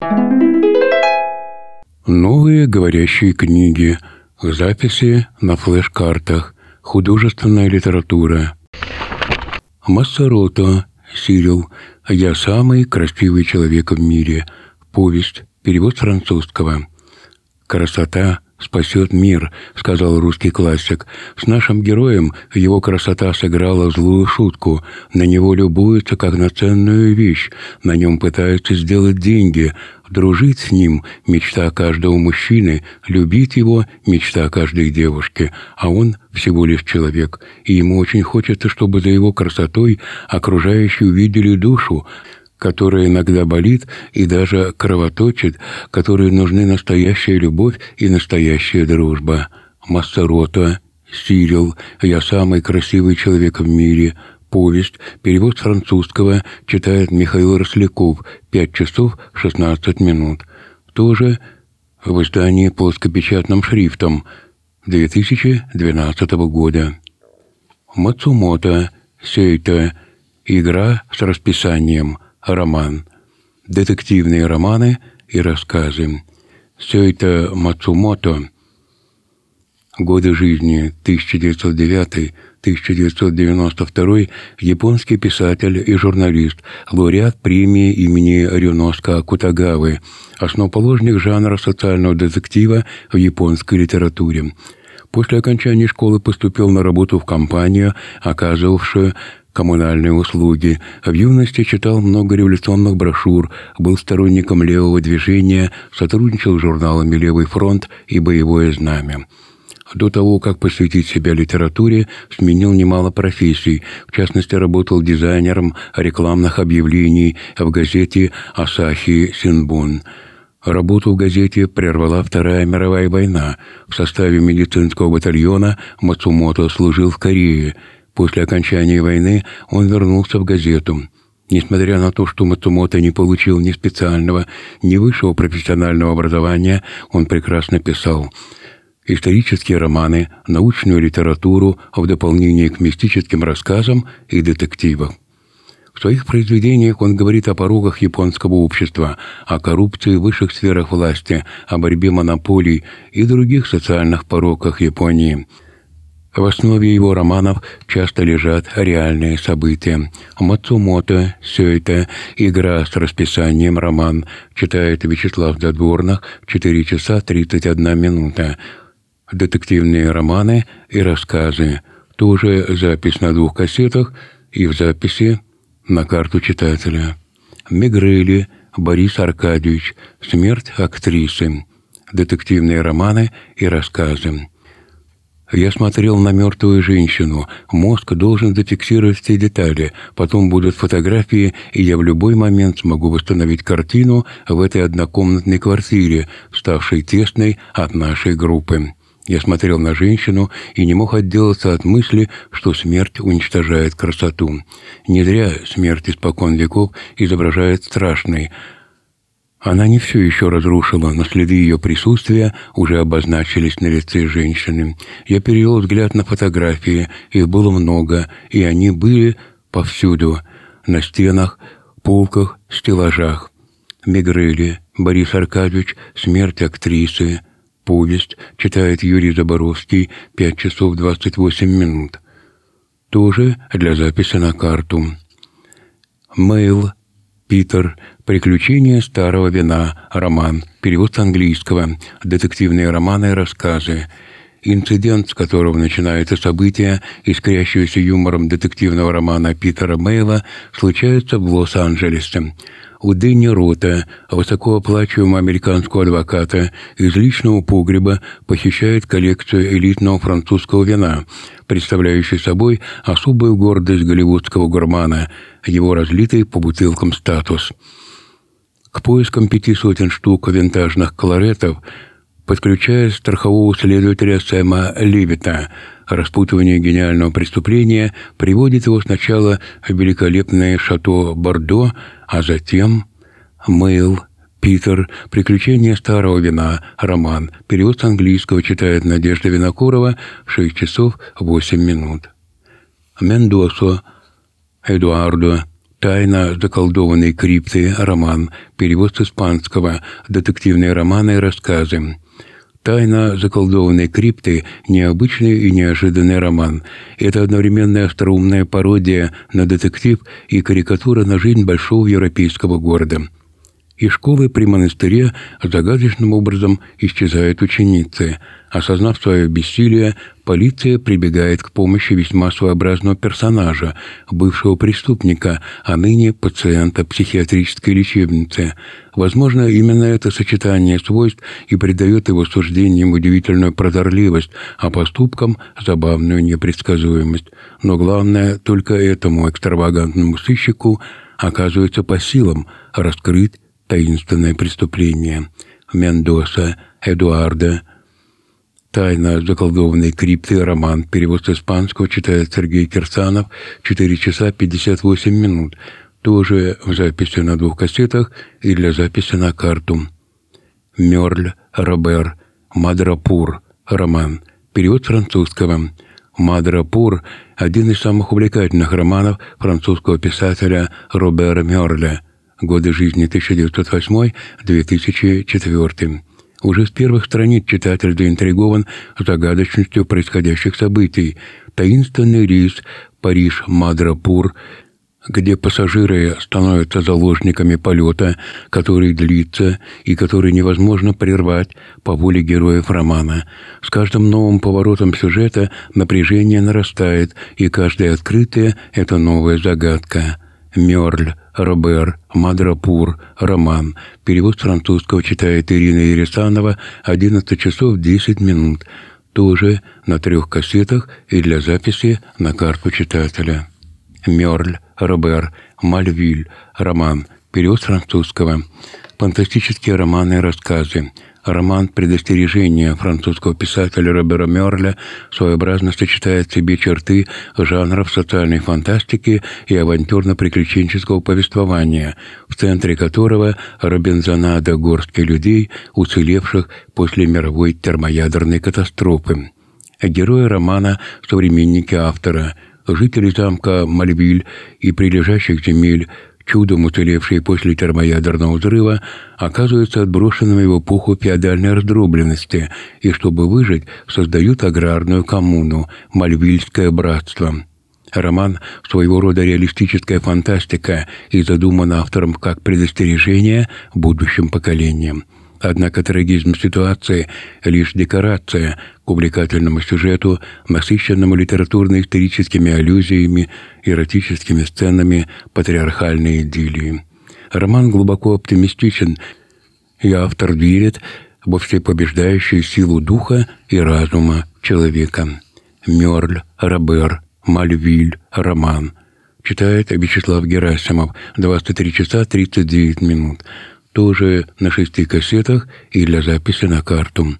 Новые говорящие книги, записи на флеш-картах, художественная литература. Массаротто, Сирил. «Я самый красивый человек в мире». Повесть. Перевод с французского. «Красота спасет мир», — сказал русский классик. «С нашим героем его красота сыграла злую шутку. На него любуются, как на ценную вещь. На нем пытаются сделать деньги. Дружить с ним — мечта каждого мужчины, любить его — мечта каждой девушки. А он всего лишь человек, и ему очень хочется, чтобы за его красотой окружающие увидели душу, которая иногда болит и даже кровоточит, которой нужны настоящая любовь и настоящая дружба». Массаротто, Сирил. «Я самый красивый человек в мире». Повесть. Перевод с французского. Читает Михаил Росляков. 5 часов 16 минут. Тоже в издании плоскопечатным шрифтом 2012 года. Мацумото, Сейто. «Игра с расписанием». Роман. Детективные романы и рассказы. Сейто Мацумото. Годы жизни 1909-1992, японский писатель и журналист, лауреат премии имени Рюноска Акутагавы, основоположник жанра социального детектива в японской литературе. После окончания школы поступил на работу в компанию, оказывавшую коммунальные услуги. В юности читал много революционных брошюр, был сторонником левого движения, сотрудничал с журналами «Левый фронт» и «Боевое знамя». До того, как посвятить себя литературе, сменил немало профессий. В частности, работал дизайнером рекламных объявлений в газете «Асахи Синбун». Работу в газете прервала Вторая мировая война. В составе медицинского батальона Мацумото служил в Корее. После окончания войны он вернулся в газету. Несмотря на то, что Мацумото не получил ни специального, ни высшего профессионального образования, он прекрасно писал исторические романы, научную литературу в дополнение к мистическим рассказам и детективам. В своих произведениях он говорит о пороках японского общества, о коррупции в высших сферах власти, о борьбе монополий и других социальных пороках Японии. В основе его романов часто лежат реальные события. Мацумото, Сейто, «Игра с расписанием», роман, читает Вячеслав Задворных, 4 часа 31 минута. Детективные романы и рассказы. Тоже запись на 2 кассетах и в записи на карту читателя. Мегрели, Борис Аркадьевич. «Смерть актрисы». Детективные романы и рассказы. «Я смотрел на мертвую женщину. Мозг должен зафиксировать все детали. Потом будут фотографии, и я в любой момент смогу восстановить картину в этой однокомнатной квартире, ставшей тесной от нашей группы. Я смотрел на женщину и не мог отделаться от мысли, что смерть уничтожает красоту. Не зря смерть испокон веков изображает страшной. Она не все еще разрушила, но следы ее присутствия уже обозначились на лице женщины. Я перевел взгляд на фотографии, их было много, и они были повсюду, на стенах, полках, стеллажах. Мегрели, Борис Аркадьевич, «Смерть актрисы». Повесть, читает Юрий Заборовский, 5 часов 28 минут. Тоже для записи на карту. Мэйл, Питер, «Приключения старого вина», роман, перевод с английского, детективные романы и рассказы. Инцидент, с которого начинается событие, искрящегося юмором детективного романа Питера Мэйла, случается в Лос-Анджелесе. У Дэнни Рота, высокооплачиваемого американского адвоката, из личного погреба похищает коллекцию элитного французского вина, представляющей собой особую гордость голливудского гурмана, его разлитый по бутылкам статус. К поискам 500 штук винтажных колоретов подключает страхового следователя Сэма Левита. Распутывание гениального преступления приводит его сначала в великолепное шато Бордо, а затем Мэйл, Питер, «Приключения старого вина», роман, перевод с английского, читает Надежда Винокурова, 6 часов 8 минут. Мендосо, Эдуардо, «Тайна заколдованной крипты» роман, перевод с испанского, детективные романы и рассказы. «Тайна заколдованной крипты» – необычный и неожиданный роман. Это одновременно остроумная пародия на детектив и карикатура на жизнь большого европейского города. Из школы при монастыре загадочным образом исчезают ученицы. Осознав свое бессилие, полиция прибегает к помощи весьма своеобразного персонажа, бывшего преступника, а ныне пациента психиатрической лечебницы. Возможно, именно это сочетание свойств и придает его суждениям удивительную прозорливость, а поступкам – забавную непредсказуемость. Но главное, только этому экстравагантному сыщику оказывается по силам раскрыть таинственное преступление. Мендоса, Эдуардо. «Тайна заколдованной крипты» роман. Перевод с испанского читает Сергей Кирсанов. 4 часа 58 минут. Тоже в записи на 2 кассетах и для записи на карту. Мёрль, Робер. Мадрапур. Роман. Перевод с французского. Мадрапур – один из самых увлекательных романов французского писателя Робера Мёрля. Годы жизни 1908-2004. Уже с первых страниц читатель заинтригован загадочностью происходящих событий. Таинственный рейс Париж-Мадрапур, где пассажиры становятся заложниками полета, который длится и который невозможно прервать по воле героев романа. С каждым новым поворотом сюжета напряжение нарастает, и каждое открытие – это новая загадка. Мёрль, Робер, Мадрапур, роман. Перевод с французского читает Ирина Ересанова. 11 часов 10 минут. Тоже на 3 кассетах и для записи на карту читателя. Мёрль, Робер, Мальвиль, роман. Перевод с французского. Фантастические романы и рассказы. Роман «Предостережение» французского писателя Робера Мёрля своеобразно сочетает в себе черты жанров социальной фантастики и авантюрно-приключенческого повествования, в центре которого робинзонада горстки людей, уцелевших после мировой термоядерной катастрофы. Герои романа – современники автора, жители замка Мальвиль и прилежащих земель, чудом уцелевшие после термоядерного взрыва, оказываются отброшенными в эпоху феодальной раздробленности и, чтобы выжить, создают аграрную коммуну – Мальвильское братство. Роман – своего рода реалистическая фантастика и задуман автором как предостережение будущим поколениям. Однако трагизм ситуации – лишь декорация к увлекательному сюжету, насыщенному литературно-историческими аллюзиями, эротическими сценами патриархальной идиллии. Роман глубоко оптимистичен, и автор верит во всепобеждающую силу духа и разума человека. Мёрль, Робер, Мальвиль, роман. Читает Вячеслав Герасимов. 23 часа 39 минут. Тоже на 6 кассетах и для записи на карту.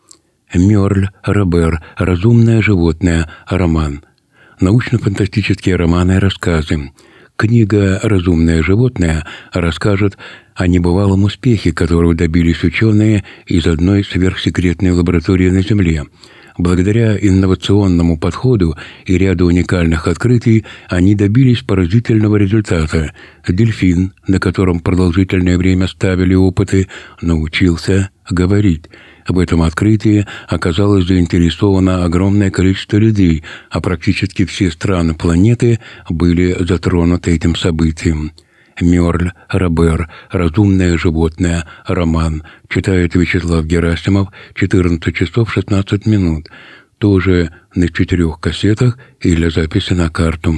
Мёрль, Робер, «Разумное животное», роман. Научно-фантастические романы и рассказы. Книга «Разумное животное» расскажет о небывалом успехе, которого добились ученые из одной сверхсекретной лаборатории на Земле. Благодаря инновационному подходу и ряду уникальных открытий они добились поразительного результата. Дельфин, на котором продолжительное время ставили опыты, научился говорить. В этом открытии оказалось заинтересовано огромное количество людей, а практически все страны планеты были затронуты этим событием. Мёрль, Робер, «Разумное животное», роман. Читает Вячеслав Герасимов. 14 часов 16 минут. Тоже на 4 кассетах и для записи на карту.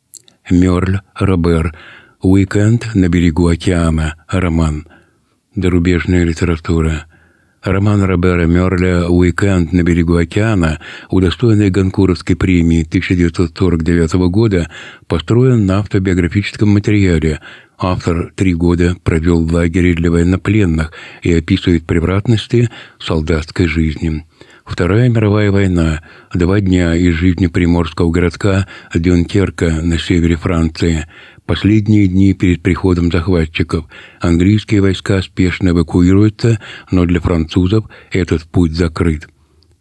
Мёрль, Робер, «Уикенд на берегу океана», роман. Зарубежная литература. Роман Робера Мёрля «Уикенд на берегу океана», удостоенный Гонкуровской премии 1949 года, построен на автобиографическом материале. Автор 3 года провел в лагере для военнопленных и описывает превратности солдатской жизни. Вторая мировая война. 2 дня из жизни приморского городка Дюнкерка на севере Франции. Последние дни перед приходом захватчиков. Английские войска спешно эвакуируются, но для французов этот путь закрыт.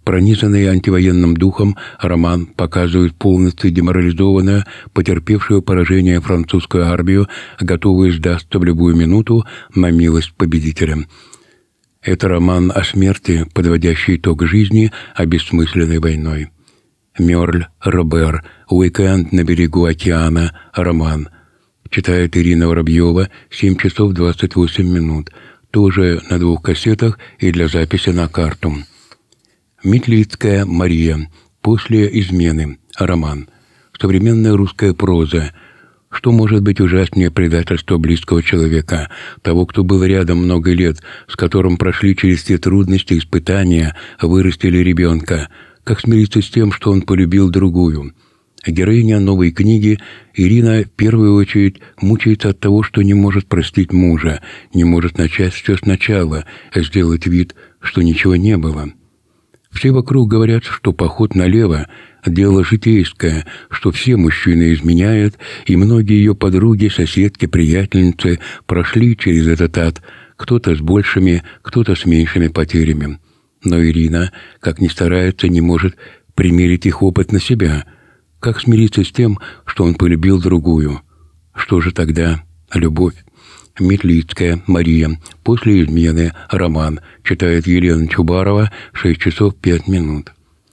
Пронизанный антивоенным духом, роман показывает полностью деморализованную, потерпевшую поражение французскую армию, готовую сдаться в любую минуту на милость победителя. Это роман о смерти, подводящий итог жизни, обессмысленной войной. Мёрль, Робер, «Уикенд на берегу океана», роман. Читает Ирина Воробьева, 7 часов 28 минут. Тоже на 2 кассетах и для записи на карту. Метлицкая Мария. «После измены», роман. Современная русская проза. Что может быть ужаснее предательства близкого человека, того, кто был рядом много лет, с которым прошли через те трудности, испытания, вырастили ребенка? Как смириться с тем, что он полюбил другую? Героиня новой книги Ирина в первую очередь мучается от того, что не может простить мужа, не может начать все сначала, сделать вид, что ничего не было. Все вокруг говорят, что поход налево – дело житейское, что все мужчины изменяют, и многие ее подруги, соседки, приятельницы прошли через этот ад, кто-то с большими, кто-то с меньшими потерями. Но Ирина, как ни старается, не может примерить их опыт на себя. Как смириться с тем, что он полюбил другую? Что же тогда любовь? Метлицкая Мария. «После измены», роман. Читает Елена Чубарова, 6 часов 5 минут.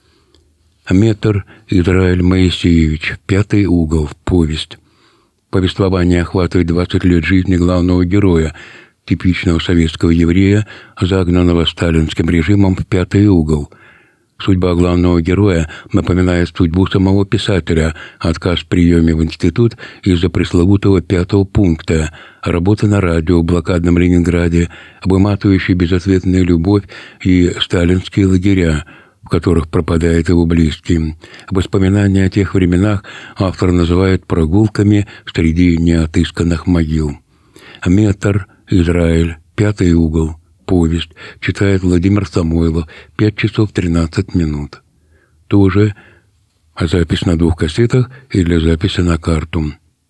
Метр Израиль Моисеевич. «Пятый угол», повесть. Повествование охватывает 20 лет жизни главного героя, типичного советского еврея, загнанного сталинским режимом в пятый угол. Судьба главного героя напоминает судьбу самого писателя, отказ в приеме в институт из-за пресловутого 5-го пункта, работа на радио в блокадном Ленинграде, выматывающая безответная любовь и сталинские лагеря, в которых пропадает его близкий. Воспоминания о тех временах автор называет прогулками среди неотысканных могил. Метр Израиль, «Пятый угол», повесть. Читает Владимир Самойлов, 5 часов 13 минут. Тоже запись на 2 кассетах и для записи на карту.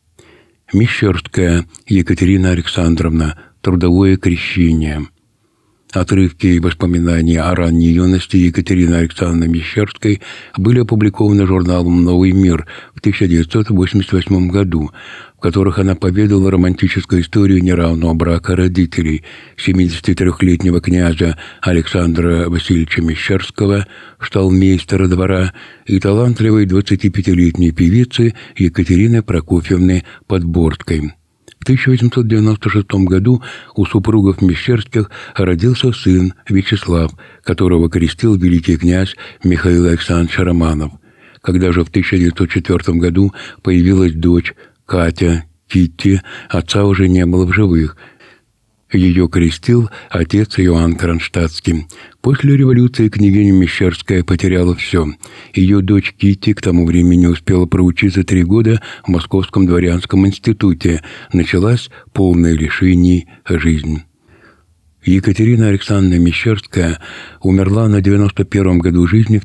Мещерская Екатерина Александровна. «Трудовое крещение». Отрывки и воспоминания о ранней юности Екатерины Александровны Мещерской были опубликованы журналом «Новый мир» в 1988 году, в которых она поведала романтическую историю неравного брака родителей 73-летнего князя Александра Васильевича Мещерского, шталмейстера двора, и талантливой 25-летней певицы Екатерины Прокофьевны Подборской. В 1896 году у супругов Мещерских родился сын Вячеслав, которого крестил великий князь Михаил Александрович Романов. Когда же в 1904 году появилась дочь Катя, Китти, отца уже не было в живых. Ее крестил отец Иоанн Кронштадтский. После революции княгиня Мещерская потеряла все. Ее дочь Китти к тому времени успела проучиться 3 года в Московском дворянском институте. Началась полная лишений жизнь. Екатерина Александровна Мещерская умерла на 91-м году жизни в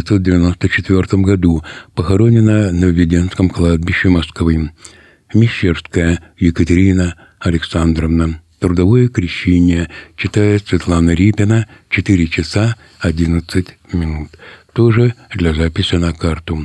1994 году, похоронена на Введенском кладбище Москвы. Мещерская Екатерина Александровна. «Трудовое крещение», читает Светлана Репина, 4 часа 11 минут. Тоже для записи на карту.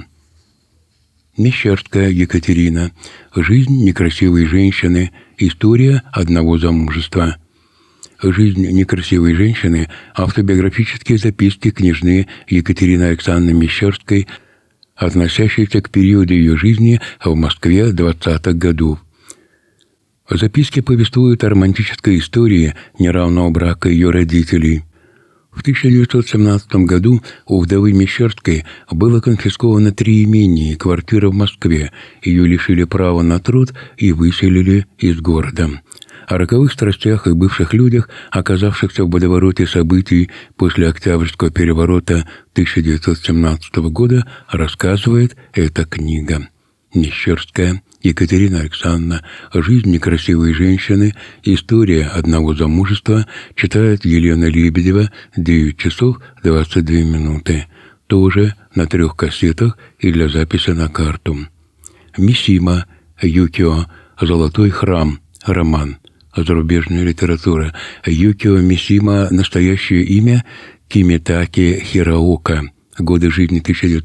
Мещерская Екатерина. «Жизнь некрасивой женщины. История одного замужества». «Жизнь некрасивой женщины» – автобиографические записки княжны Екатерины Александровны Мещерской, относящиеся к периоду ее жизни в Москве 20-х годов. Записки повествуют о романтической истории неравного брака ее родителей. В 1917 году у вдовы Мещерской было конфисковано 3 имения и квартира в Москве. Ее лишили права на труд и выселили из города. О роковых страстях и бывших людях, оказавшихся в водовороте событий после Октябрьского переворота 1917 года, рассказывает эта книга. Мещерская Екатерина Александровна. «Жизнь некрасивой женщины. История одного замужества», читает Елена Лебедева, 9 часов 22 минуты. Тоже на 3 кассетах и для записи на карту. Мисима Юкио. «Золотой храм», роман. Зарубежная литература. Юкио Мисима – настоящее имя Кимитаки Хираока. Годы жизни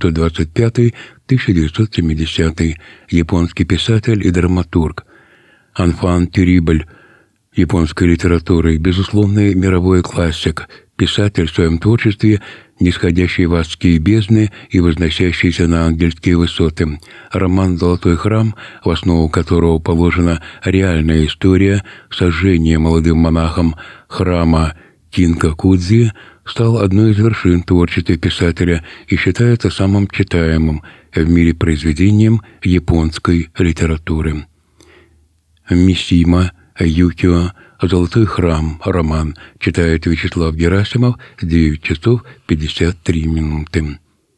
1925-1970. Японский писатель и драматург. Анфан Тюрибль. Японской литературы. Безусловный мировой классик. Писатель в своем творчестве, нисходящий в адские бездны и возносящийся на ангельские высоты. Роман «Золотой храм», в основу которого положена реальная история сожжения молодым монахом храма Кинкакудзи, стал одной из вершин творчества писателя и считается самым читаемым в мире произведением японской литературы. Мисима Юкио «Золотой храм», роман, читает Вячеслав Герасимов, 9 часов 53 минуты.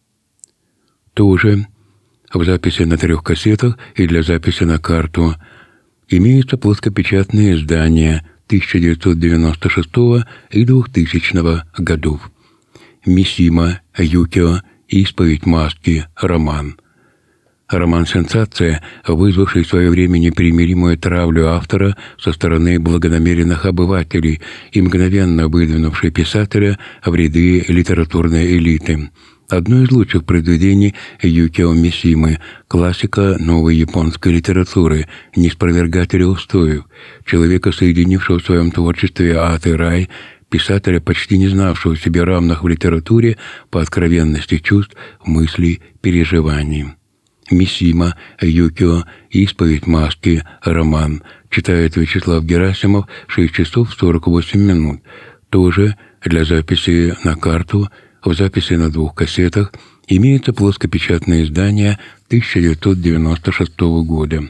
Тоже в записи на 3 кассетах и для записи на карту имеются плоскопечатные издания 1996 и 2000 годов. Мисима Юкио «Исповедь маски», роман. Роман-сенсация, вызвавший в свое время непримиримую травлю автора со стороны благонамеренных обывателей и мгновенно выдвинувший писателя в ряды литературной элиты. Одно из лучших произведений Юкио Мисимы, классика новой японской литературы, неспровергателя устоев, человека, соединившего в своем творчестве ад и рай, писателя, почти не знавшего себе равных в литературе по откровенности чувств, мыслей, переживаний. Мисима Юкио «Исповедь маски», роман, читает Вячеслав Герасимов, 6 часов 48 минут. Тоже для записи на карту, в записи на 2 кассетах, имеется плоскопечатное издание 1996 года.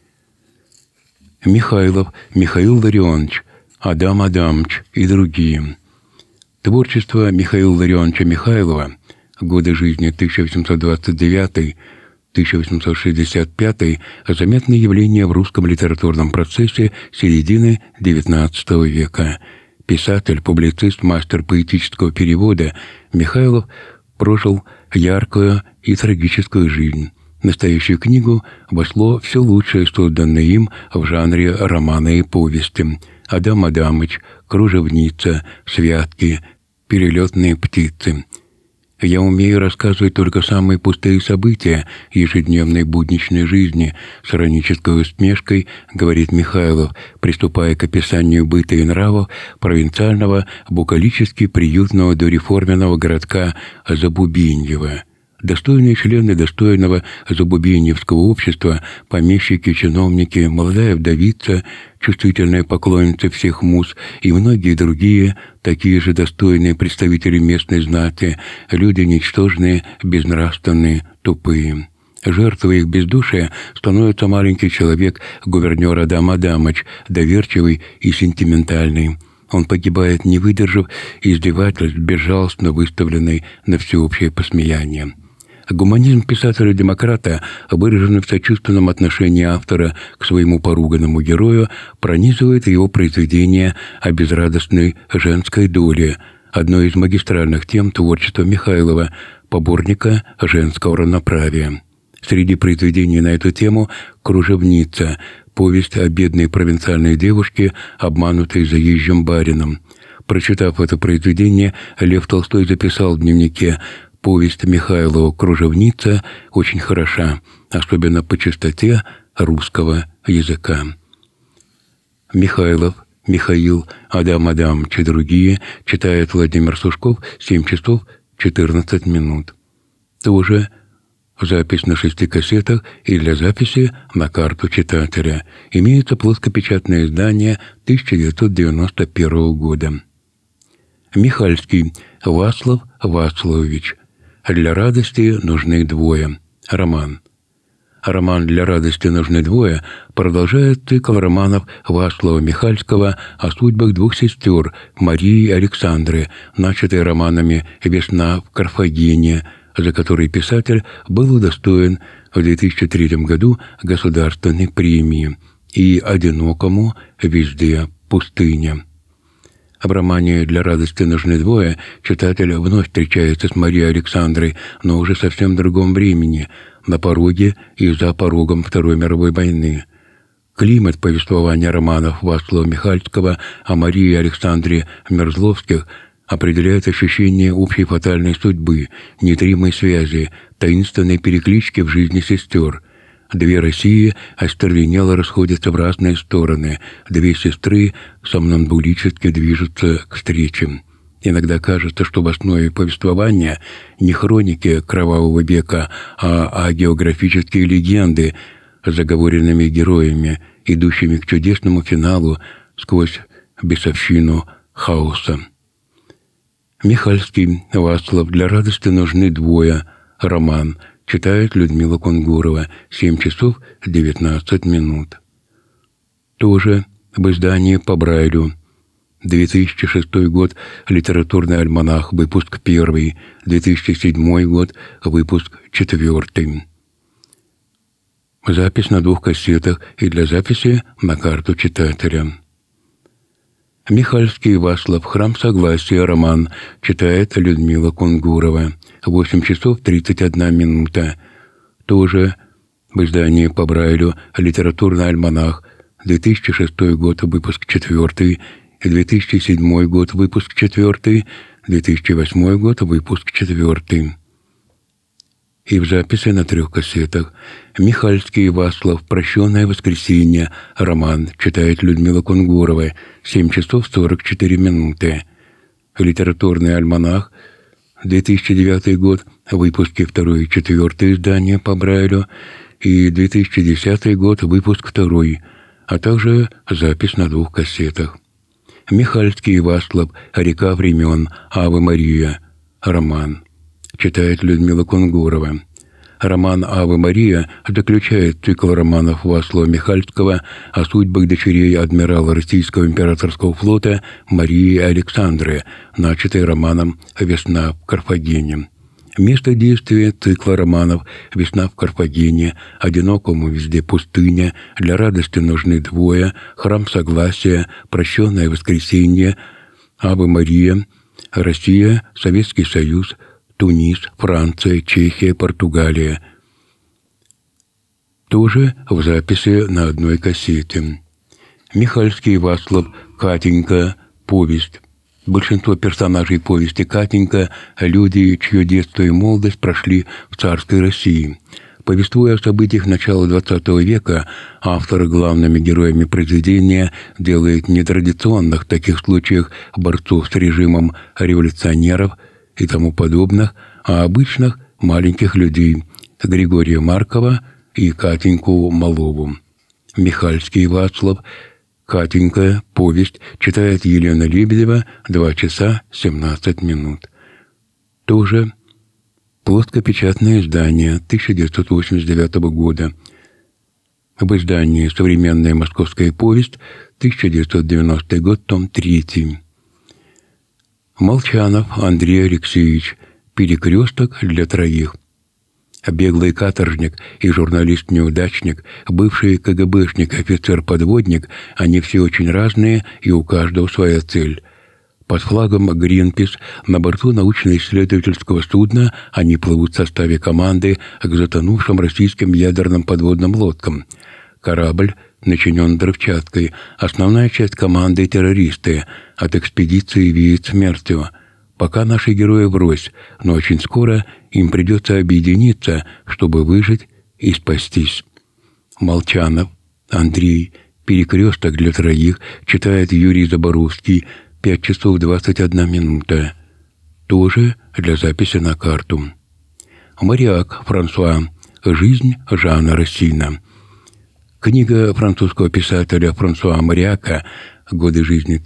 Михайлов Михаил Ларионович, Адам Адамович и другие. Творчество Михаила Ларионовича Михайлова, годы жизни 1825-1865, заметное явление в русском литературном процессе середины XIX века. Писатель, публицист, мастер поэтического перевода, Михайлов прожил яркую и трагическую жизнь. Настоящую книгу вошло все лучшее, созданное им в жанре романа и повести. Адам Адамыч, Кружевница, Святки, Перелетные птицы. Я умею рассказывать только самые пустые события ежедневной будничной жизни, с иронической усмешкой, говорит Михайлов, приступая к описанию быта и нравов провинциального, букалически приютного дореформенного городка Забубеньево. Достойные члены достойного забубеньевского общества, помещики, чиновники, молодая вдовица, чувствительная поклонница всех муз и многие другие, такие же достойные представители местной знати, люди ничтожные, безнравственные, тупые. Жертвой их бездушия становится маленький человек, гувернер Адам Адамыч, доверчивый и сентиментальный. Он погибает, не выдержав издевательств, безжалостно выставленной на всеобщее посмеяние. Гуманизм писателя-демократа, выраженный в сочувственном отношении автора к своему поруганному герою, пронизывает его произведение о безрадостной женской доле, одной из магистральных тем творчества Михайлова, поборника женского равноправия. Среди произведений на эту тему «Кружевница», повесть о бедной провинциальной девушке, обманутой заезжим барином. Прочитав это произведение, Лев Толстой записал в дневнике: «Повесть Михайлова «Кружевница» очень хороша, особенно по чистоте русского языка». Михайлов, Михаил, Адам Адамович и другие, читает Владимир Сушков, 7 часов 14 минут. Тоже запись на 6 кассетах и для записи на карту читателя. Имеется плоскопечатное издание 1991 года. Михальский Вацлав Вацлавович. «Для радости нужны двое». Роман. Роман «Для радости нужны двое» продолжает цикл романов Вацлава Михальского о судьбах 2 сестер Марии и Александры, начатый романами «Весна в Карфагене», за который писатель был удостоен в 2003 году государственной премии, и «Одинокому везде пустыня». В романе «Для радости нужны двое» читатель вновь встречается с Марией Александрой, но уже совсем в другом времени, на пороге и за порогом Второй мировой войны. Климат повествования романов Вацлава Михальского о Марии и Александре Мерзловских определяет ощущение общей фатальной судьбы, нетримой связи, таинственной переклички в жизни сестер. Две России остервенело расходятся в разные стороны, две сестры сомнамбулически движутся к встрече. Иногда кажется, что в основе повествования не хроники кровавого века, а географические легенды с заговоренными героями, идущими к чудесному финалу сквозь бесовщину хаоса. Михальский, Вацлав, «Для радости нужны двое». Роман. Читает Людмила Кунгурова. 7 часов 19 минут. Тоже в издании по Брайлю. 2006 год. Литературный альманах. Выпуск 1. 2007 год. Выпуск 4. Запись на 2 кассетах и для записи на карту читателя. Михальский, Вацлав, «Храм согласия», роман. Читает Людмила Кунгурова. 8 часов 31 минута. Тоже в издании по Брайлю «Литературный альманах». 2006 год, выпуск 4. 2007 год, выпуск 4. 2008 год, выпуск 4. И в записи на 3 кассетах. Михальский, Вацлав, «Прощенное воскресенье», роман. Читает Людмила Кунгурова. 7 часов 44 минуты. Литературный альманах. 2009 год. Выпуски 2 и 4 издания по Брайлю. И 2010 год. Выпуск 2. А также запись на 2 кассетах. Михальский, Вацлав, «Река времен», «Аве Мария», роман. Читает Людмила Кунгурова. Роман «Аве Мария» заключает цикл романов Вацлава Михальского о судьбах дочерей адмирала Российского императорского флота Марии и Александры, начатый романом «Весна в Карфагене». Место действия цикла романов «Весна в Карфагене», «Одинокому везде пустыня», «Для радости нужны двое», «Храм согласия», «Прощенное воскресенье», «Аве Мария», Россия, Советский Союз, Тунис, Франция, Чехия, Португалия. Тоже в записи на 1 кассете. Михальский, Вацлав, «Катенька», повесть. Большинство персонажей повести «Катенька» – люди, чье детство и молодость прошли в царской России. Повествуя о событиях начала XX века, автор главными героями произведения делает нетрадиционных в таких случаях борцов с режимом революционеров и тому подобных, а обычных маленьких людей – Григория Маркова и Катеньку Малову. Михальский, Вацлав, «Катенька», повесть, читает Елена Лебедева, 2 часа 17 минут. Тоже плоскопечатное издание 1989 года. В издании «Современная московская повесть», 1990 год, том 3. Молчанов Андрей Алексеевич. «Перекресток для троих». Беглый каторжник и журналист-неудачник, бывший КГБшник, офицер-подводник, они все очень разные, и у каждого своя цель. Под флагом «Гринпис» на борту научно-исследовательского судна они плывут в составе команды к затонувшим российским ядерным подводным лодкам. Корабль начинен взрывчаткой, основная часть команды — террористы, от экспедиции веет смертью. Пока наши герои врозь, но очень скоро им придется объединиться, чтобы выжить и спастись. Молчанов Андрей. «Перекресток для троих», читает Юрий Заборовский. 5 часов 21 минута. Тоже для записи на карту. Моряк Франсуа. «Жизнь Жана Рассина». Книга французского писателя Франсуа Моряка «Годы жизни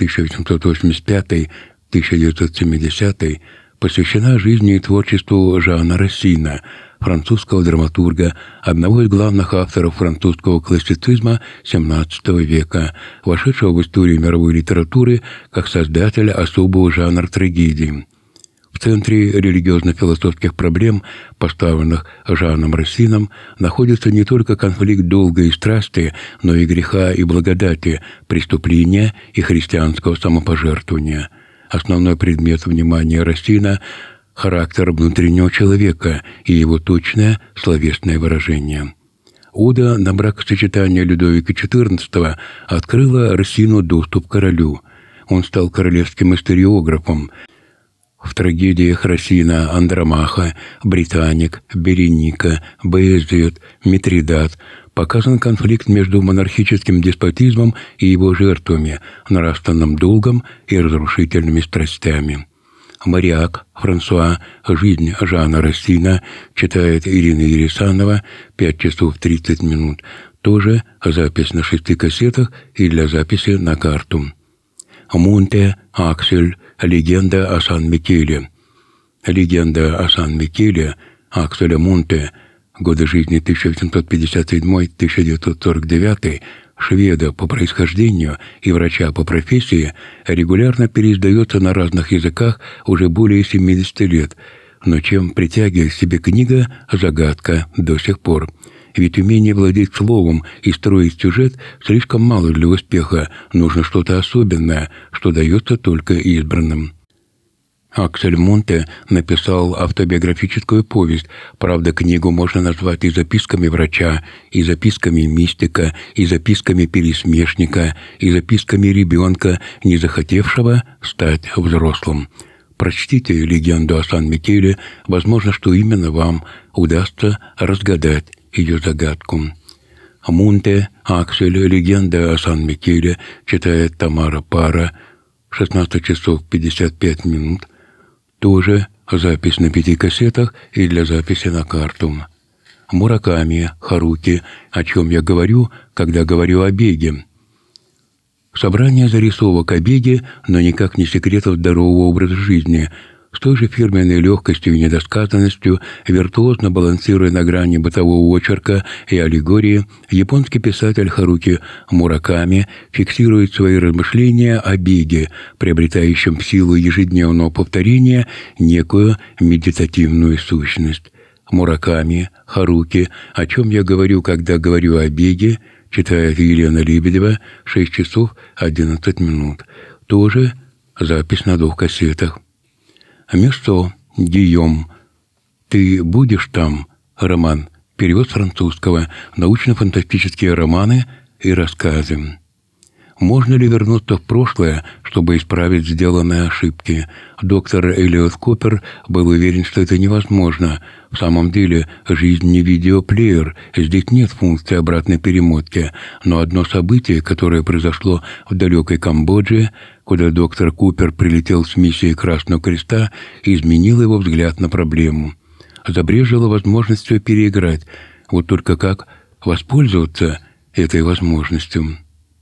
1885-1970» посвящена жизни и творчеству Жана Рассина, французского драматурга, одного из главных авторов французского классицизма XVII века, вошедшего в историю мировой литературы как создатель особого жанра трагедии. В центре религиозно-философских проблем, поставленных Жаном Рассином, находится не только конфликт долга и страсти, но и греха и благодати, преступления и христианского самопожертвования. Основной предмет внимания Рассина – характер внутреннего человека и его точное словесное выражение. Ода на бракосочетание Людовика XIV открыла Рассину доступ к королю. Он стал королевским историографом. В трагедиях Расина Андромаха, Британик, Береника, Баязет, Митридат показан конфликт между монархическим деспотизмом и его жертвами, нравственным долгом и разрушительными страстями. «Моряк» Франсуа «Жизнь Жана Расина» читает Ирина Ересанова, 5 часов 30 минут. Тоже запись на 6 кассетах и для записи на карту. Монте Аксель «Легенда о Сан-Микеле». Легенда о Сан-Микеле Акселя Монте, годы жизни 1857-1949, шведа по происхождению и врача по профессии, регулярно переиздается на разных языках уже более 70 лет, но чем притягивает к себе книга «Загадка» до сих пор. Ведь умение владеть словом и строить сюжет слишком мало для успеха, нужно что-то особенное, что дается только избранным. Аксель Монте написал автобиографическую повесть, правда, книгу можно назвать и записками врача, и записками мистика, и записками пересмешника, и записками ребенка, не захотевшего стать взрослым. Прочтите «Легенду о Сан-Микеле», возможно, что именно вам удастся разгадать ее загадку. Монте Аксель «Легенда о Сан-Микеле» читает Тамара Пара, 16 часов 55 минут. Тоже запись на 5 кассетах и для записи на карту. Мураками Харуки, о чем я говорю, когда говорю о беге. Собрание зарисовок о беге, но никак не секретов здорового образа жизни. С той же фирменной легкостью и недосказанностью, виртуозно балансируя на грани бытового очерка и аллегории, японский писатель Харуки Мураками фиксирует свои размышления о беге, приобретающем в силу ежедневного повторения некую медитативную сущность. Мураками, Харуки, о чем я говорю, когда говорю о беге, читает Елена Лебедева, 6 часов 11 минут. Тоже запись на 2 кассетах. Мюссо, Гийом. «Ты будешь там?» Роман. Перевод с французского. Научно-фантастические романы и рассказы. Можно ли вернуться в прошлое, чтобы исправить сделанные ошибки? Доктор Элиот Купер был уверен, что это невозможно. В самом деле, жизнь не видеоплеер, здесь нет функции обратной перемотки. Но одно событие, которое произошло в далекой Камбодже, куда доктор Купер прилетел с миссией Красного Креста, изменило его взгляд на проблему. Забрежило возможностью переиграть. Вот только как воспользоваться этой возможностью?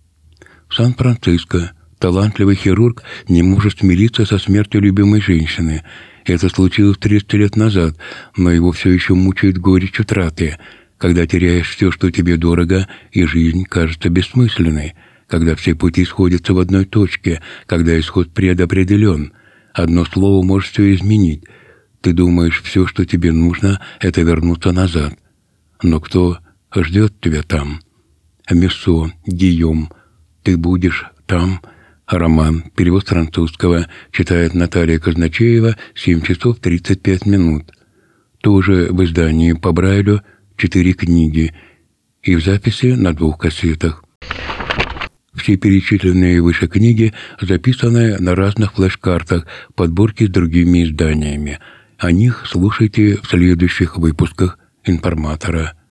Сан-Франциско. Талантливый хирург не может смириться со смертью любимой женщины. Это случилось 30 лет назад, но его все еще мучает горечь утраты, когда теряешь все, что тебе дорого, и жизнь кажется бессмысленной, когда все пути сходятся в одной точке, когда исход предопределен. Одно слово может все изменить. Ты думаешь, все, что тебе нужно, это вернуться назад. Но кто ждет тебя там? Мюссо, Гийом. «Ты будешь там?» Роман. Перевод с французского. Читает Наталья Казначеева, 7 часов 35 минут. Тоже в издании по Брайлю 4 книги. И в записи на 2 кассетах. Все перечисленные выше книги записаны на разных флеш-картах, подборки с другими изданиями. О них слушайте в следующих выпусках «Информатора».